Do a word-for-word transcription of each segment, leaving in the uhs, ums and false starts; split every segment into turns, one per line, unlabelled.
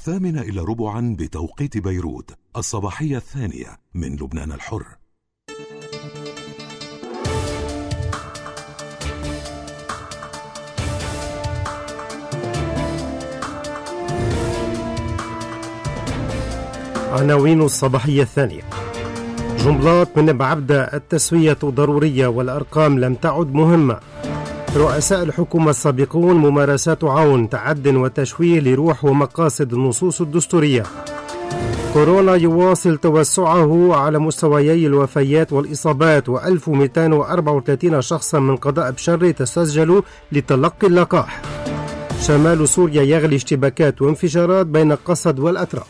الثامنة إلى ربعا بتوقيت بيروت، الصباحية الثانية من لبنان الحر.
عناوين الصباحية الثانية. جملات من بعبدة: التسوية ضرورية والأرقام لم تعد مهمة. رؤساء الحكومة السابقون: ممارسات عون، تعد وتشويه لروح ومقاصد النصوص الدستورية. كورونا يواصل توسعه على مستويي الوفيات والإصابات، وألف ومئتين وأربعة وثلاثين شخصا من قضاء بشر تسجلوا لتلقي اللقاح. شمال سوريا يغلي اشتباكات وانفجارات بين قسد والأتراك.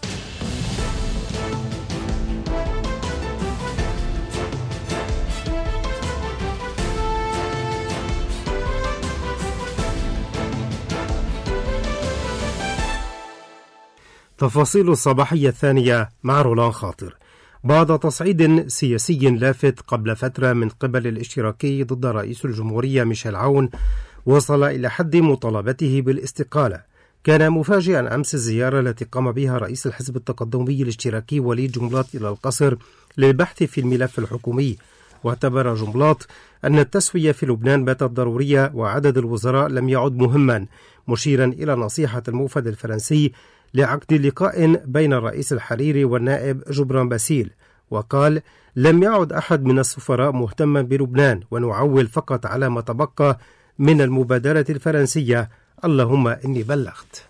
تفاصيل الصباحية الثانية مع رولان خاطر. بعد تصعيد سياسي لافت قبل فترة من قبل الاشتراكي ضد رئيس الجمهورية ميشيل عون وصل إلى حد مطالبته بالاستقالة، كان مفاجئا أمس الزيارة التي قام بها رئيس الحزب التقدمي الاشتراكي وليد جنبلاط إلى القصر للبحث في الملف الحكومي. واعتبر جنبلاط أن التسوية في لبنان باتت ضرورية وعدد الوزراء لم يعد مهما، مشيرا إلى نصيحة الموفد الفرنسي لعقد لقاء بين الرئيس الحريري والنائب جبران باسيل، وقال: لم يعد أحد من السفراء مهتما بلبنان، ونعول فقط على ما تبقى من المبادرة الفرنسية. اللهم إني بلغت.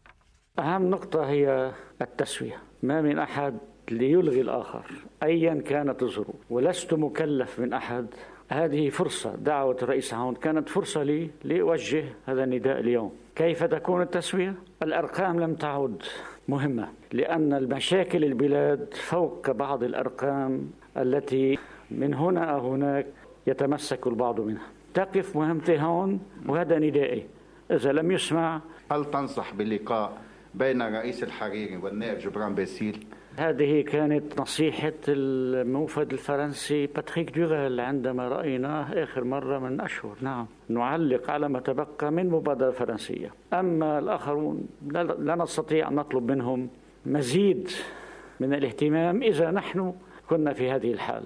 أهم نقطة هي التسوية، ما من أحد ليلغي الآخر أيا كانت الظروف، ولست مكلف من أحد. هذه فرصة، دعوة الرئيس عون كانت فرصة لي لأوجه هذا النداء اليوم. كيف تكون التسوية؟ الأرقام لم تعد مهمة، لأن المشاكل البلاد فوق بعض الأرقام التي من هنا أو هناك يتمسك البعض منها. تقف مهمتي هون، وهذا ندائي. إذا لم يسمع،
هل تنصح باللقاء بين الرئيس الحريري والنائب جبران باسيل؟
هذه كانت نصيحة الموفد الفرنسي باتريك دوغال عندما رأيناه آخر مرة من أشهر. نعم، نعلق على ما تبقى من مبادرة فرنسية. أما الآخرون لا نستطيع أن نطلب منهم مزيد من الاهتمام إذا نحن كنا في هذه الحال.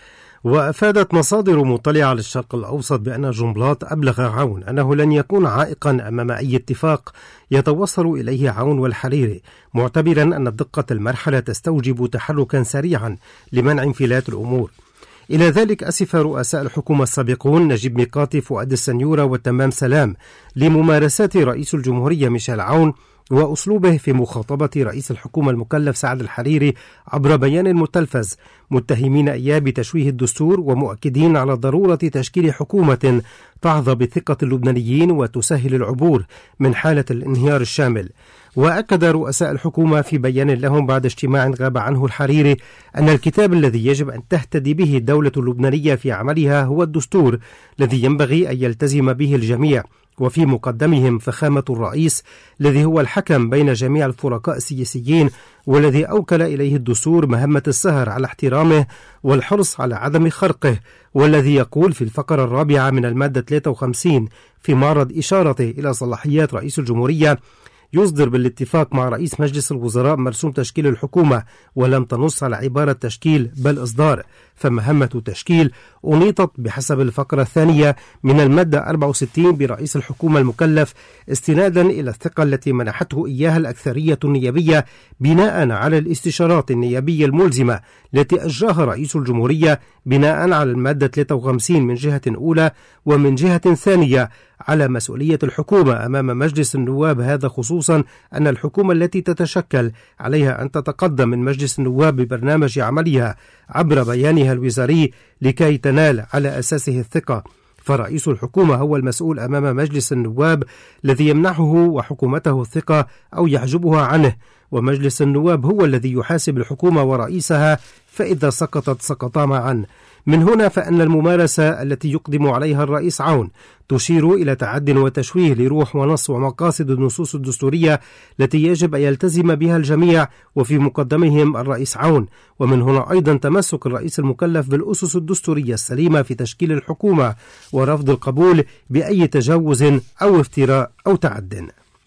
وأفادت مصادر مطلعة على الشرق الأوسط بأن جنبلاط أبلغ عون أنه لن يكون عائقا أمام أي اتفاق يتوصل إليه عون والحريري، معتبرا أن دقة المرحلة تستوجب تحركا سريعا لمنع انفلات الأمور. إلى ذلك أسف رؤساء الحكومة السابقون نجيب ميقاتي، فؤاد السنيورة وتمام سلام لممارسات رئيس الجمهورية ميشيل عون وأسلوبه في مخاطبة رئيس الحكومة المكلف سعد الحريري عبر بيان متلفز، متهمين إياه بتشويه الدستور ومؤكدين على ضرورة تشكيل حكومة تحظى بثقة اللبنانيين وتسهل العبور من حالة الانهيار الشامل. وأكد رؤساء الحكومة في بيان لهم بعد اجتماع غاب عنه الحريري أن الكتاب الذي يجب أن تهتدي به الدولة اللبنانية في عملها هو الدستور الذي ينبغي أن يلتزم به الجميع، وفي مقدمهم فخامة الرئيس الذي هو الحكم بين جميع الفرقاء السياسيين، والذي أوكل إليه الدستور مهمة السهر على احترامه والحرص على عدم خرقه، والذي يقول في الفقرة الرابعة من المادة ثلاثة وخمسين في معرض إشارته إلى صلاحيات رئيس الجمهورية: يصدر بالاتفاق مع رئيس مجلس الوزراء مرسوم تشكيل الحكومة، ولم تنص على عبارة تشكيل بل إصدار، فمهمة تشكيل أنيطت بحسب الفقرة الثانية من المادة أربعة وستين برئيس الحكومة المكلف، استنادا إلى الثقة التي منحته إياها الأكثرية النيابية بناء على الاستشارات النيابية الملزمة التي أجراها رئيس الجمهورية بناء على المادة ثلاثة وخمسين من جهة أولى، ومن جهة ثانية على مسؤولية الحكومة أمام مجلس النواب، هذا خصوصا أن الحكومة التي تتشكل عليها أن تتقدم من مجلس النواب ببرنامج عملها عبر بيانها الوزاري لكي تنال على أساسه الثقة. فرئيس الحكومة هو المسؤول أمام مجلس النواب الذي يمنحه وحكومته الثقة أو يحجبها عنه، ومجلس النواب هو الذي يحاسب الحكومة ورئيسها، فإذا سقطت سقطا معا. من هنا فإن الممارسة التي يقدم عليها الرئيس عون تشير إلى تعد وتشويه لروح ونص ومقاصد النصوص الدستورية التي يجب أن يلتزم بها الجميع، وفي مقدمهم الرئيس عون. ومن هنا أيضا تمسك الرئيس المكلف بالأسس الدستورية السليمة في تشكيل الحكومة، ورفض القبول بأي تجاوز أو افتراء أو تعد.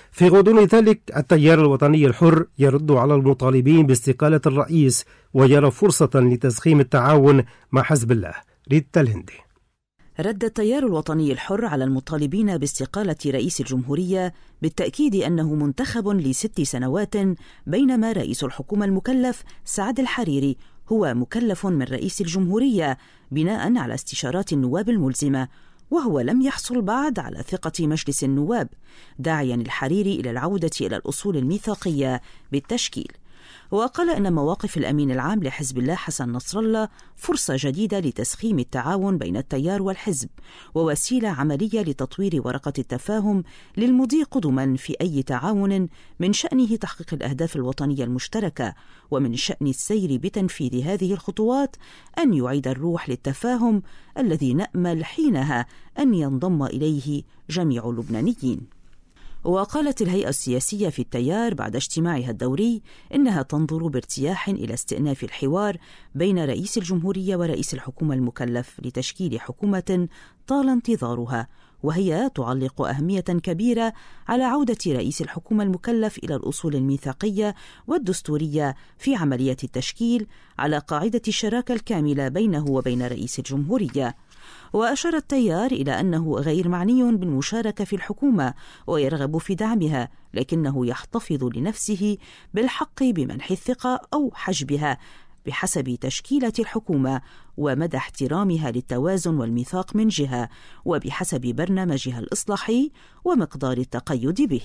في غضون ذلك التيار الوطني الحر يرد على المطالبين باستقالة الرئيس ويرى فرصة لتزخيم التعاون مع حزب الله. ريتا الهندي.
رد التيار الوطني الحر على المطالبين باستقالة رئيس الجمهورية بالتأكيد أنه منتخب لست سنوات، بينما رئيس الحكومة المكلف سعد الحريري هو مكلف من رئيس الجمهورية بناء على استشارات النواب الملزمة، وهو لم يحصل بعد على ثقة مجلس النواب، داعيا الحريري إلى العودة إلى الأصول الميثاقية بالتشكيل. وقال إن مواقف الأمين العام لحزب الله حسن نصر الله فرصة جديدة لتسخيم التعاون بين التيار والحزب، ووسيلة عملية لتطوير ورقة التفاهم للمضي قدما في أي تعاون من شأنه تحقيق الأهداف الوطنية المشتركة، ومن شأن السير بتنفيذ هذه الخطوات أن يعيد الروح للتفاهم الذي نأمل حينها أن ينضم إليه جميع اللبنانيين. وقالت الهيئة السياسية في التيار بعد اجتماعها الدوري إنها تنظر بارتياح إلى استئناف الحوار بين رئيس الجمهورية ورئيس الحكومة المكلف لتشكيل حكومة طال انتظارها، وهي تعلق أهمية كبيرة على عودة رئيس الحكومة المكلف إلى الأصول الميثاقية والدستورية في عملية التشكيل على قاعدة الشراكة الكاملة بينه وبين رئيس الجمهورية. وأشار التيار إلى أنه غير معني بالمشاركة في الحكومة ويرغب في دعمها، لكنه يحتفظ لنفسه بالحق بمنح الثقة أو حجبها بحسب تشكيلة الحكومة ومدى احترامها للتوازن والميثاق من جهة، وبحسب برنامجها الإصلاحي ومقدار التقيد به.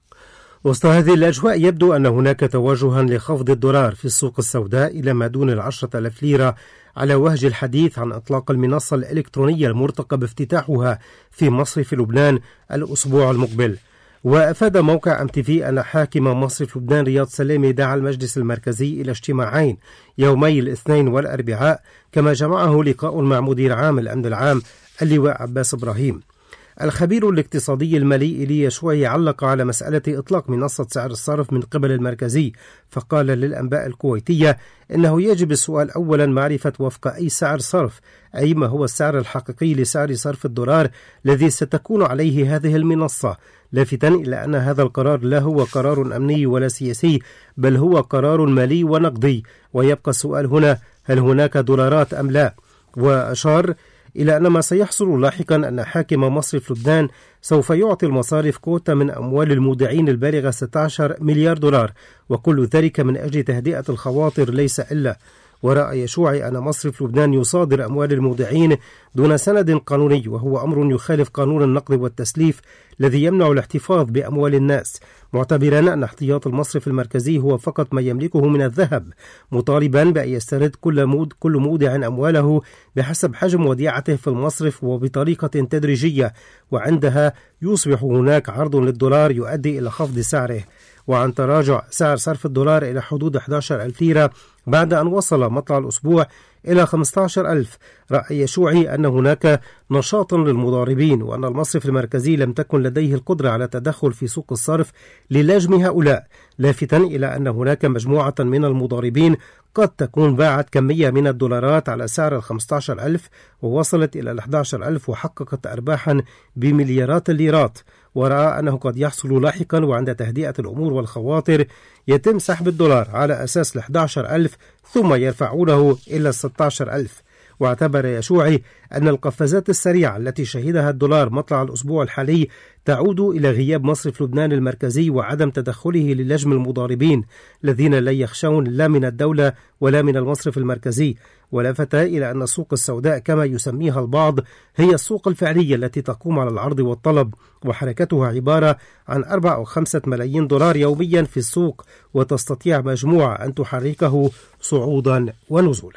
وسط هذه الأجواء يبدو أن هناك توجها لخفض الدولار في السوق السوداء إلى ما دون العشرة ألاف ليرة، على وهج الحديث عن إطلاق المنصة الإلكترونية المرتقب افتتاحها في مصرف لبنان الأسبوع المقبل. وأفاد موقع أم تي في أن حاكم مصرف لبنان رياض سلامي دعا المجلس المركزي إلى اجتماعين يومي الاثنين والأربعاء، كما جمعه لقاء مع مدير عام الأمن العام اللواء عباس إبراهيم. الخبير الاقتصادي المالي إيليا شوي علق على مسألة إطلاق منصة سعر الصرف من قبل المركزي، فقال للأنباء الكويتية إنه يجب السؤال أولا معرفة وفق أي سعر صرف، أي ما هو السعر الحقيقي لسعر صرف الدولار الذي ستكون عليه هذه المنصة، لافتا إلى أن هذا القرار لا هو قرار أمني ولا سياسي، بل هو قرار مالي ونقدي، ويبقى السؤال هنا هل هناك دولارات أم لا. وأشار إلى أن ما سيحصل لاحقا أن حاكم مصرف لبنان سوف يعطي المصارف كوتا من أموال المودعين البالغة ستة عشر مليار دولار، وكل ذلك من أجل تهدئة الخواطر ليس إلا. ورأى يشوعي أن مصرف لبنان يصادر أموال المودعين دون سند قانوني، وهو أمر يخالف قانون النقد والتسليف الذي يمنع الاحتفاظ بأموال الناس، معتبرا أن احتياط المصرف المركزي هو فقط ما يملكه من الذهب، مطالبا بأن يسترد كل مود كل مودع أمواله بحسب حجم وديعته في المصرف وبطريقة تدريجية، وعندها يصبح هناك عرض للدولار يؤدي إلى خفض سعره. وعن تراجع سعر صرف الدولار إلى حدود أحد عشر ألف ليرة بعد أن وصل مطلع الأسبوع إلى خمسة عشر ألف، رأى يشوعي أن هناك نشاط للمضاربين، وأن المصرف المركزي لم تكن لديه القدرة على التدخل في سوق الصرف للجم هؤلاء، لافتا إلى أن هناك مجموعة من المضاربين قد تكون باعت كمية من الدولارات على سعر ال خمسة عشر ألف ووصلت إلى أحد عشر ألف وحققت أرباحا بمليارات الليرات. ورأى أنه قد يحصل لاحقا وعند تهدئة الأمور والخواطر يتم سحب الدولار على أساس ال أحد عشر ألف ثم يرفعونه إلى ستة عشر ألف. واعتبر يشوعي أن القفزات السريعة التي شهدها الدولار مطلع الأسبوع الحالي تعود إلى غياب مصرف لبنان المركزي وعدم تدخله للجم المضاربين الذين لا يخشون لا من الدولة ولا من المصرف المركزي. ولفت إلى أن السوق السوداء كما يسميها البعض هي السوق الفعلية التي تقوم على العرض والطلب، وحركتها عبارة عن أربعة أو خمسة ملايين دولار يوميا في السوق، وتستطيع مجموعة أن تحركه صعودا ونزولا.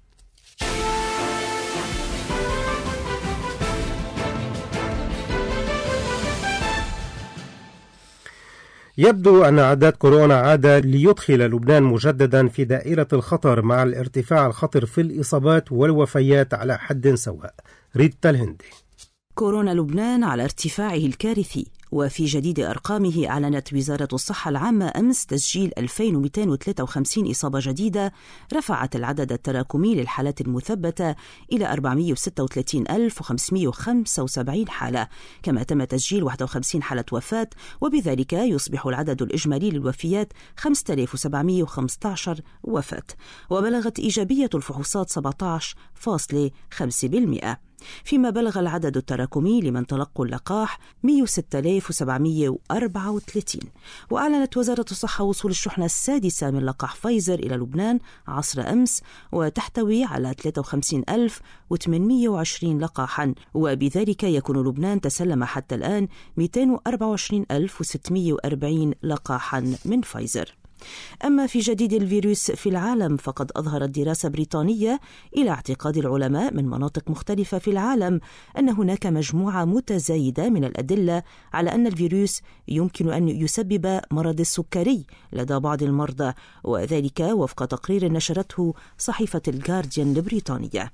يبدو أن أعداد كورونا عاد ليدخل لبنان مجددا في دائرة الخطر مع الارتفاع الخطر في الإصابات والوفيات على حد سواء. ريتا الهندي.
كورونا لبنان على ارتفاعه الكارثي، وفي جديد أرقامه أعلنت وزارة الصحة العامة أمس تسجيل ألفين ومئتين وثلاثة وخمسين إصابة جديدة، رفعت العدد التراكمي للحالات المثبتة إلى أربعمئة وستة وثلاثين ألف وخمسمئة وخمسة وسبعين حالة، كما تم تسجيل واحد وخمسين حالة وفاة، وبذلك يصبح العدد الإجمالي للوفيات خمسة آلاف وسبعمئة وخمسة عشر وفاة، وبلغت إيجابية الفحوصات سبعة عشر فاصلة خمسة بالمئة، فيما بلغ العدد التراكمي لمن تلقوا اللقاح مئة وستة آلاف وسبعمئة وأربعة وثلاثين. وأعلنت وزارة الصحة وصول الشحنة السادسة من لقاح فايزر إلى لبنان عصر أمس، وتحتوي على ثلاثة وخمسين ألف وثمانمئة وعشرين لقاحا، وبذلك يكون لبنان تسلم حتى الآن مئتين وأربعة وعشرين ألف وستمئة وأربعين لقاحا من فايزر. أما في جديد الفيروس في العالم، فقد أظهرت دراسة بريطانية إلى اعتقاد العلماء من مناطق مختلفة في العالم أن هناك مجموعة متزايدة من الأدلة على أن الفيروس يمكن أن يسبب مرض السكري لدى بعض المرضى، وذلك وفق تقرير نشرته صحيفة الجارديان البريطانية.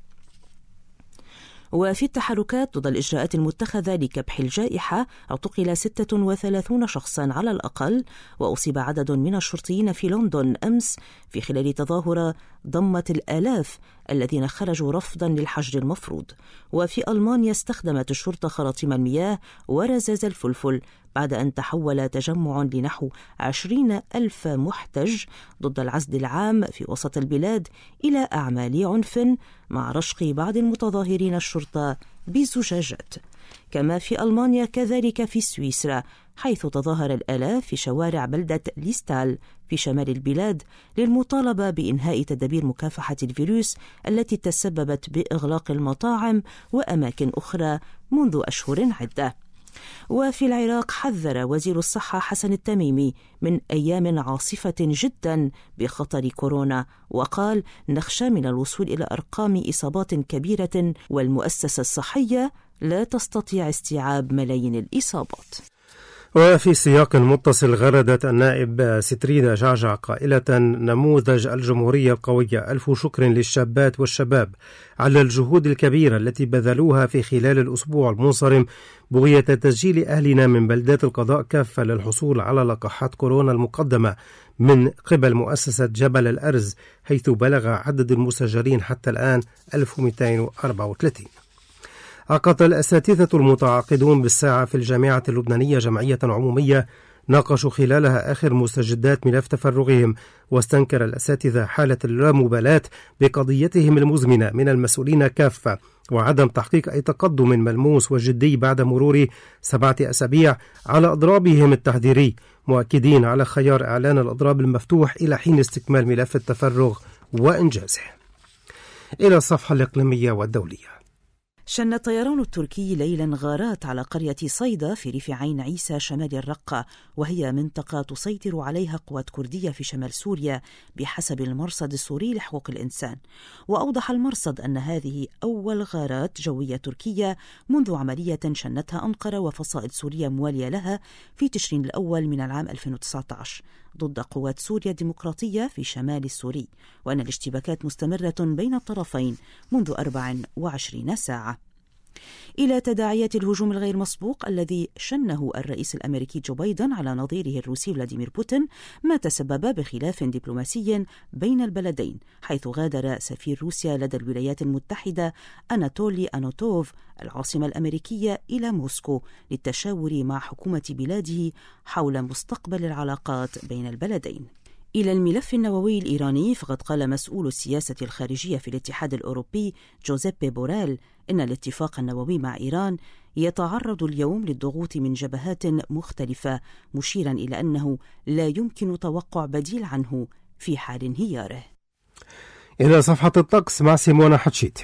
وفي التحركات ضد الإجراءات المتخذة لكبح الجائحة، اعتقل ستة وثلاثين شخصا على الأقل، وأصيب عدد من الشرطيين في لندن أمس في خلال تظاهرة ضمت الآلاف الذين خرجوا رفضا للحجر المفروض. وفي ألمانيا استخدمت الشرطة خراطيم المياه ورذاذ الفلفل بعد أن تحول تجمع لنحو عشرين ألف محتج ضد العزل العام في وسط البلاد إلى أعمال عنف، مع رشق بعض المتظاهرين الشرطة بزجاجات. كما في ألمانيا كذلك في سويسرا، حيث تظاهر الآلاف في شوارع بلدة ليستال في شمال البلاد للمطالبة بإنهاء تدابير مكافحة الفيروس التي تسببت بإغلاق المطاعم وأماكن أخرى منذ أشهر عدة. وفي العراق حذر وزير الصحة حسن التميمي من أيام عاصفة جدا بخطر كورونا، وقال: نخشى من الوصول إلى أرقام إصابات كبيرة، والمؤسسة الصحية لا تستطيع استيعاب ملايين الإصابات.
وفي سياق متصل، غردت النائب ستريدا جعجع قائلة: نموذج الجمهورية القوية، ألف شكر للشابات والشباب على الجهود الكبيرة التي بذلوها في خلال الأسبوع المنصرم بغية تسجيل أهلنا من بلدات القضاء كافة للحصول على لقاحات كورونا المقدمة من قبل مؤسسة جبل الأرز، حيث بلغ عدد المسجلين حتى الآن ألف ومئتين وأربعة وثلاثين. عقد الأساتذة المتعاقدون بالساعة في الجامعة اللبنانية جمعية عمومية ناقشوا خلالها آخر مستجدات ملف تفرغهم، واستنكر الأساتذة حالة اللامبالاة بقضيتهم المزمنة من المسؤولين كافة، وعدم تحقيق أي تقدم ملموس وجدي بعد مرور سبعة أسابيع على أضرابهم التحذيري، مؤكدين على خيار إعلان الأضراب المفتوح إلى حين استكمال ملف التفرغ وإنجازه. إلى الصفحة الإقليمية والدولية.
شن الطيران التركي ليلا غارات على قرية صيدا في ريف عين عيسى شمال الرقة، وهي منطقة تسيطر عليها قوات كردية في شمال سوريا بحسب المرصد السوري لحقوق الإنسان. وأوضح المرصد أن هذه أول غارات جوية تركية منذ عملية شنتها أنقرة وفصائل سورية موالية لها في تشرين الأول من العام ألفين وتسعة عشر ضد قوات سوريا الديمقراطية في شمال السوري، وأن الاشتباكات مستمرة بين الطرفين منذ أربع وعشرين ساعة. إلى تداعيات الهجوم الغير مسبوق الذي شنه الرئيس الأمريكي جو بايدن على نظيره الروسي فلاديمير بوتين، ما تسبب بخلاف دبلوماسي بين البلدين، حيث غادر سفير روسيا لدى الولايات المتحدة أناتولي أنوتوف العاصمة الأمريكية إلى موسكو للتشاور مع حكومة بلاده حول مستقبل العلاقات بين البلدين. إلى الملف النووي الإيراني، فقد قال مسؤول السياسة الخارجية في الاتحاد الأوروبي جوزيبي بوريل إن الاتفاق النووي مع إيران يتعرض اليوم للضغوط من جبهات مختلفة، مشيرا إلى أنه لا يمكن توقع بديل عنه في حال انهياره.
إلى صفحة الطقس مع سيمونا حتشيتي.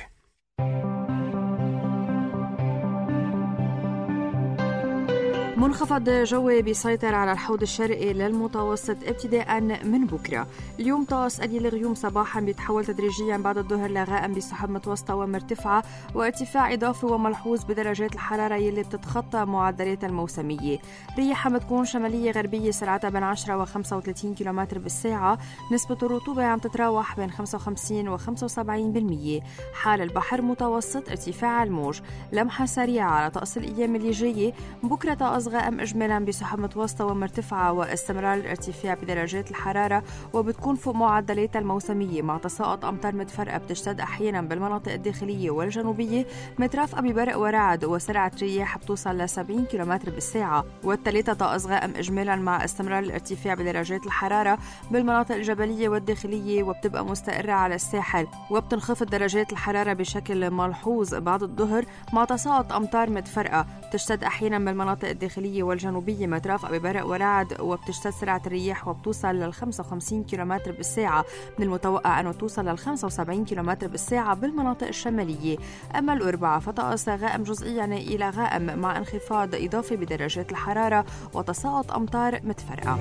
منخفض جوي بيسيطر على الحوض الشرقي للمتوسط ابتداء من بكرة. اليوم طقس قليل الغيوم صباحا بيتحول تدريجيا بعد الظهر لغائم بسحب متوسطة ومرتفعة، وارتفاع إضافي وملحوظ بدرجات الحرارة يلي بتتخطى معدلات الموسمية. رياح بتكون شمالية غربية سرعتها بين عشرة وخمسة وثلاثين كيلومتر بالساعة. نسبة الرطوبة عم تتراوح بين خمسة وخمسين وخمسة وسبعين بالمية. حال البحر متوسط، ارتفاع الموج. لمحة سريعة على طقس الأيام اللي جاية. بكرة طقس غائم إجمالا بسحب متوسطة ومرتفعة واستمرار الارتفاع بدرجات الحرارة، وبتكون فوق معدلاتها الموسمية مع تساقط أمطار متفرقة بتشتد أحيانا بالمناطق الداخلية والجنوبية مترافقة ببرق ورعد، وسرعة رياح بتوصل ل سبعين كيلومتر بالساعة. والثلاثة طقس غائم إجمالا مع استمرار الارتفاع بدرجات الحرارة بالمناطق الجبلية والداخلية، وبتبقى مستقرة على الساحل، وبتنخفض درجات الحرارة بشكل ملحوظ بعد الظهر مع تساقط أمطار متفرقة بتشتد أحيانا بالمناطق الداخلية والجنوبية مترافقة ببرق ورعد، وبتشتد سرعة الرياح وبتوصل لل خمسة وخمسين كيلومتر بالساعة. من المتوقع أنه توصل لل خمسة وسبعين كيلومتر بالساعة بالمناطق الشمالية. أما الأربعاء فطقس غائم جزئيا إلى غائم مع انخفاض إضافي بدرجات الحرارة وتساقط أمطار متفرقة.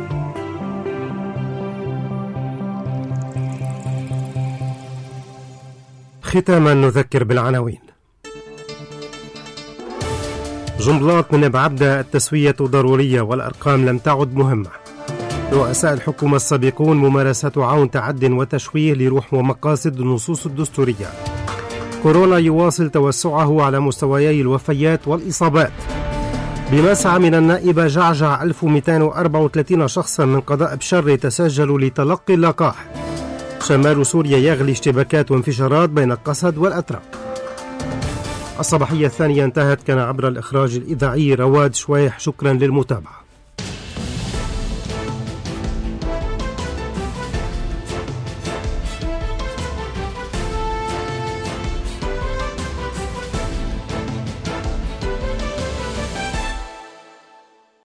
ختاما نذكر بالعناوين. جنبلاط من بعبدة التسوية ضرورية والأرقام لم تعد مهمة. رؤساء الحكومة السابقون ممارسة عون تعد وتشويه لروح ومقاصد النصوص الدستورية. كورونا يواصل توسعه على مستويي الوفيات والإصابات. بمسعى من النائبة جعجع ألف ومئتين وأربعة وثلاثين شخصا من قضاء بشر تسجلوا لتلقي اللقاح. شمال سوريا يغلي اشتباكات وانفجارات بين القسد والأتراك. الصباحية الثانية انتهت. كان عبر الإخراج الإذاعي رواد شويح. شكرا للمتابعة.